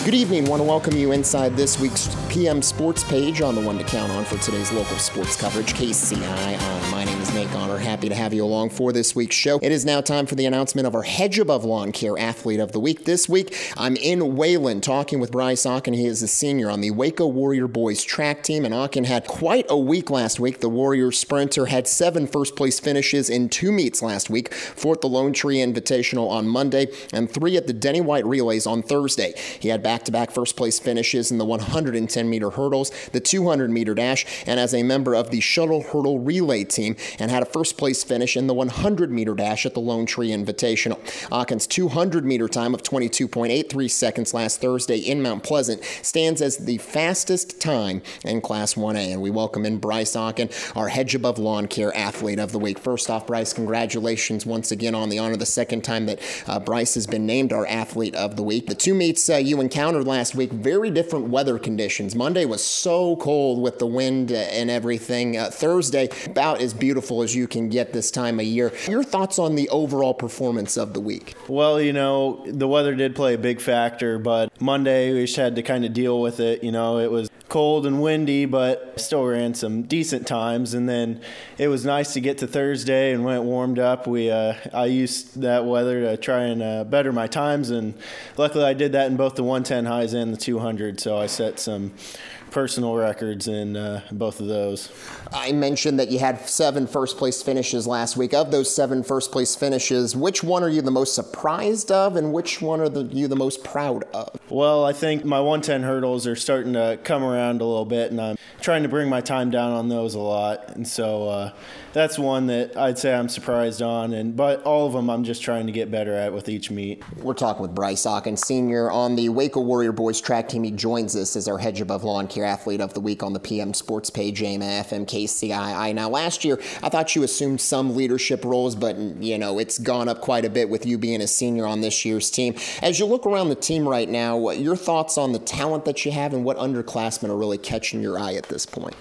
Good evening. Want to welcome you inside this week's PM Sports page on the one to count on for today's local sports coverage, KCII. My name is Nate Garner. Happy to have you along for this week's show. It is now time for the announcement of our Hedge Above Lawn Care Athlete of the Week. This week, I'm in Wayland talking with Bryce Ocken. He is a senior on the Waco Warrior Boys track team, and Ocken had quite a week last week. The Warrior sprinter had 7 first-place finishes in 2 meets last week, 4 at the Lone Tree Invitational on Monday, and 3 at the Denny White Relays on Thursday. He had back-to-back first-place finishes in the 110-meter hurdles, the 200-meter dash, and as a member of the shuttle hurdle relay team, and had a first-place finish in the 100-meter dash at the Lone Tree Invitational. Ocken's 200-meter time of 22.83 seconds last Thursday in Mount Pleasant stands as the fastest time in Class 1A, and we welcome in Bryce Ocken, our Hedge Above Lawn Care Athlete of the Week. First off, Bryce, congratulations once again on the honor, the second time that Bryce has been named our Athlete of the Week. The 2 meets you encountered last week, very different weather conditions. Monday was so cold with the wind and everything. Thursday, about as beautiful as you can get this time of year. Your thoughts on the overall performance of the week? Well, the weather did play a big factor, but Monday we just had to kind of deal with it. It was cold and windy, but still ran some decent times. And then it was nice to get to Thursday, and when it warmed up, I used that weather to try and better my times, and luckily I did that in both the 110 highs and the 200, so I set some personal records in both of those. I mentioned that you had 7 first-place finishes last week. Of those 7 first-place finishes, which one are you the most surprised of, and which one are you the most proud of? Well, I think my 110 hurdles are starting to come around a little bit, and I'm trying to bring my time down on those a lot. And so that's one that I'd say I'm surprised on, but all of them I'm just trying to get better at with each meet. We're talking with Bryce Ocken, senior on the Waco Warrior Boys track team. He joins us as our Hedge Above Lawn Care Athlete of the Week on the PM Sports page, AMA-FM KCII. Now, last year, I thought you assumed some leadership roles, but, it's gone up quite a bit with you being a senior on this year's team. As you look around the team right now, your thoughts on the talent that you have and what underclassmen are really catching your eye at this point?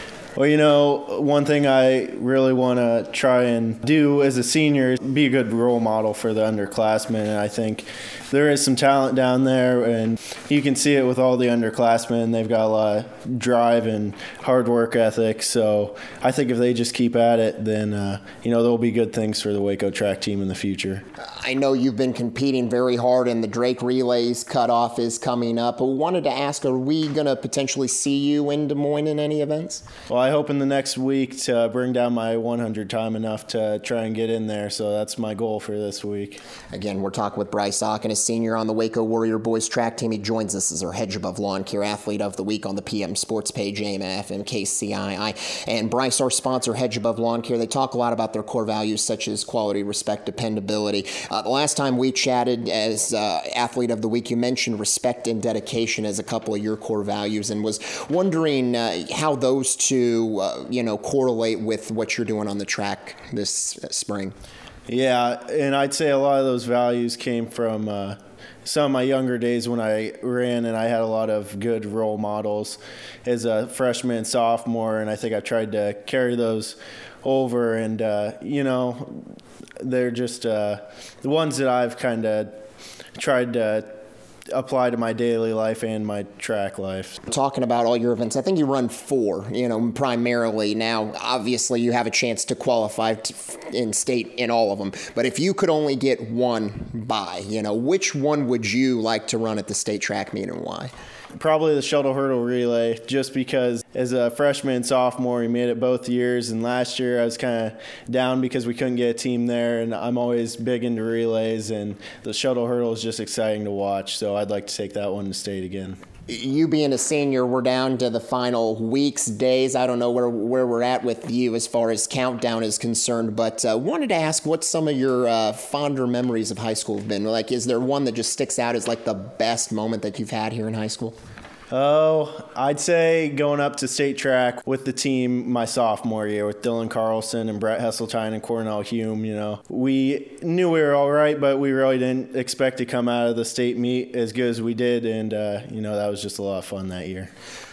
Well, one thing I really want to try and do as a senior is be a good role model for the underclassmen, and I think there is some talent down there, and you can see it with all the underclassmen. They've got a lot of drive and hard work ethic, so I think if they just keep at it, then there'll be good things for the Waco track team in the future. I know you've been competing very hard, and the Drake Relays cutoff is coming up. I wanted to ask, are we going to potentially see you in Des Moines in any events? Well, I hope in the next week to bring down my 100 time enough to try and get in there, so that's my goal for this week. Again, we're talking with Bryce Ocken, a senior on the Waco Warrior Boys track team. He joins us as our Hedge Above Lawn Care Athlete of the Week on the PM Sports page, AMA-FM KCII. And Bryce, our sponsor, Hedge Above Lawn Care, they talk a lot about their core values such as quality, respect, dependability. The last time we chatted as Athlete of the Week, you mentioned respect and dedication as a couple of your core values, and was wondering how those two correlate with what you're doing on the track this spring. Yeah, and I'd say a lot of those values came from some of my younger days when I ran, and I had a lot of good role models as a freshman and sophomore, and I think I tried to carry those over, and they're just the ones that I've kind of tried to apply to my daily life and my track life. Talking about all your events, I think you run 4, primarily. Now, obviously, you have a chance to qualify in state in all of them. But if you could only get one by, which one would you like to run at the state track meet and why? Probably the shuttle hurdle relay, just because as a freshman and sophomore, we made it both years, and last year I was kind of down because we couldn't get a team there, and I'm always big into relays, and the shuttle hurdle is just exciting to watch, so I'd like to take that one to state again. You being a senior, we're down to the final weeks, days. I don't know where we're at with you as far as countdown is concerned, but wanted to ask what some of your fonder memories of high school have been. Like, is there one that just sticks out as like the best moment that you've had here in high school? Oh, I'd say going up to state track with the team my sophomore year with Dylan Carlson and Brett Hesseltine and Cornell Hume, we knew we were all right, but we really didn't expect to come out of the state meet as good as we did, and, that was just a lot of fun that year.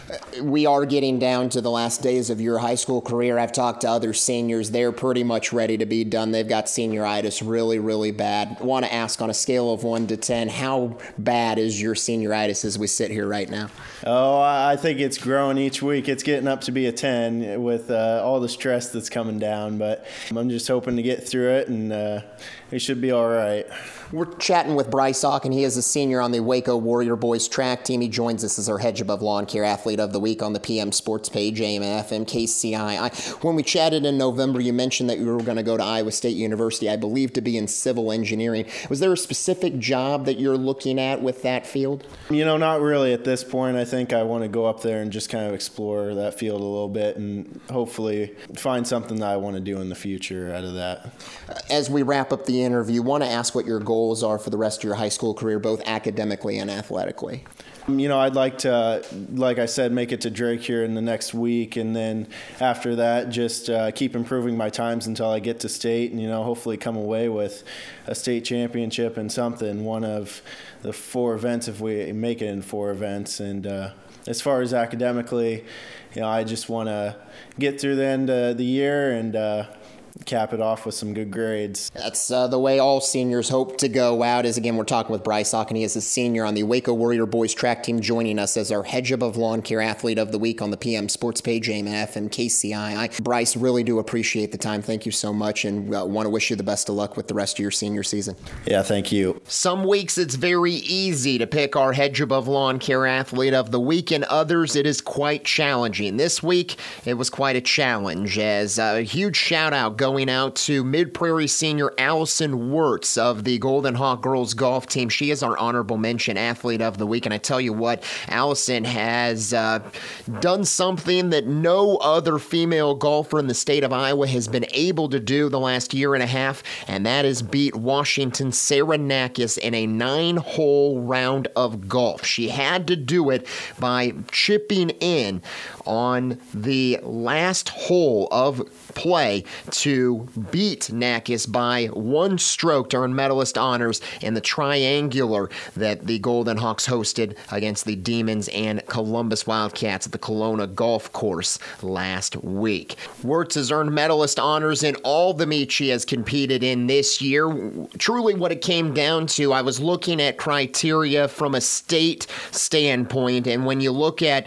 We are getting down to the last days of your high school career. I've talked to other seniors. They're pretty much ready to be done. They've got senioritis really, really bad. I want to ask, on a scale of 1 to 10, how bad is your senioritis as we sit here right now? Oh, I think it's growing each week. It's getting up to be a 10 with all the stress that's coming down. But I'm just hoping to get through it, and it should be all right. We're chatting with Bryce Hawken. He is a senior on the Waco Warrior Boys track team. He joins us as our Hedge Above Lawn Care Athlete of the Week on the PM Sports page, AM and FM, KCII. When we chatted in November, you mentioned that you were going to go to Iowa State University, I believe, to be in civil engineering. Was there a specific job that you're looking at with that field? Not really at this point. I think I want to go up there and just kind of explore that field a little bit and hopefully find something that I want to do in the future out of that. As we wrap up the interview, I want to ask what your goals are for the rest of your high school career, both academically and athletically. I'd like to, like I said, make it to Drake here in the next week, and then after that, just keep improving my times until I get to state, and hopefully come away with a state championship and something, one of the 4 events if we make it in 4 events. And as far as academically, I just want to get through the end of the year and cap it off with some good grades. That's the way all seniors hope to go out. As again, we're talking with Bryce Hawken. He is a senior on the Waco Warrior Boys track team, joining us as our Hedge Above Lawn Care Athlete of the Week on the PM Sports page, AM and FM, KCII. Bryce, really do appreciate the time. Thank you so much, and want to wish you the best of luck with the rest of your senior season. Yeah, thank you. Some weeks it's very easy to pick our Hedge Above Lawn Care Athlete of the Week, and others it is quite challenging. This week it was quite a challenge, as a huge shout out going out to Mid-Prairie senior Allison Wirtz of the Golden Hawk girls golf team. She is our honorable mention athlete of the week, and I tell you what, Allison has done something that no other female golfer in the state of Iowa has been able to do the last year and a half, and that is beat Washington's Sarah Nakis in a 9-hole round of golf. She had to do it by chipping in on the last hole of play to beat Nakis by 1 stroke to earn medalist honors in the triangular that the Golden Hawks hosted against the Demons and Columbus Wildcats at the Kelowna Golf Course last week. Wirtz has earned medalist honors in all the meets she has competed in this year. Truly what it came down to, I was looking at criteria from a state standpoint, and when you look at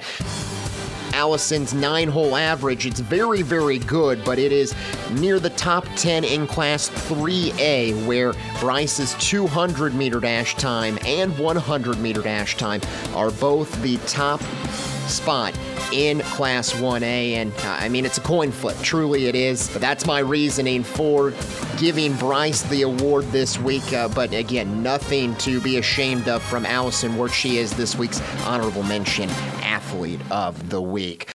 Allison's 9-hole average, it's very, very good, but it is near the top 10 in Class 3A, where Bryce's 200-meter dash time and 100-meter dash time are both the top spot in Class 1A, and it's a coin flip. Truly it is. But that's my reasoning for giving Bryce the award this week. But again, nothing to be ashamed of from Allison Wirtz. She is this week's honorable mention athlete of the week.